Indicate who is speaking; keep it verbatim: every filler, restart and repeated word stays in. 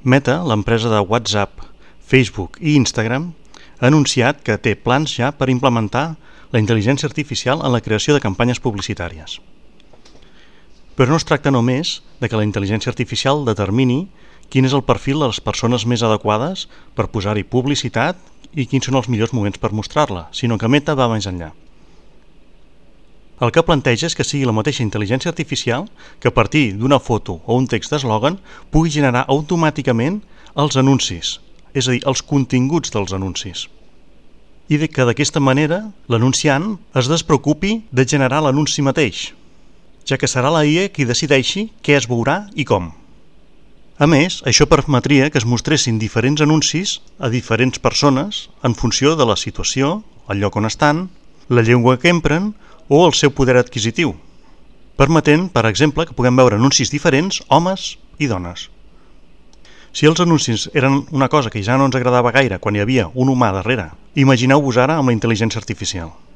Speaker 1: Meta, l'empresa de WhatsApp, Facebook i Instagram, ha anunciat que té plans ja per implementar la intel·ligència artificial en la creació de campanyes publicitàries. Però no es tracta només de que la intel·ligència artificial determini quin és el perfil de les persones més adequades per posar-hi publicitat i quins són els millors moments per mostrar-la, sinó que Meta va més enllà. El que planteja és que sigui la mateixa intel·ligència artificial que a partir d'una foto o un text d'eslògan pugui generar automàticament els anuncis, és a dir, els continguts dels anuncis. I que d'aquesta manera l'anunciant es despreocupi de generar l'anunci mateix, ja que serà la I A qui decideixi què es veurà i com. A més, això permetria que es mostressin diferents anuncis a diferents persones en funció de la situació, el lloc on estan, la llengua que empren o el seu poder adquisitiu, permetent, per exemple, que puguem veure anuncis diferents, homes i dones. Si els anuncis eren una cosa que ja no ens agradava gaire quan hi havia un humà darrere, imagineu-vos ara amb la intel·ligència artificial.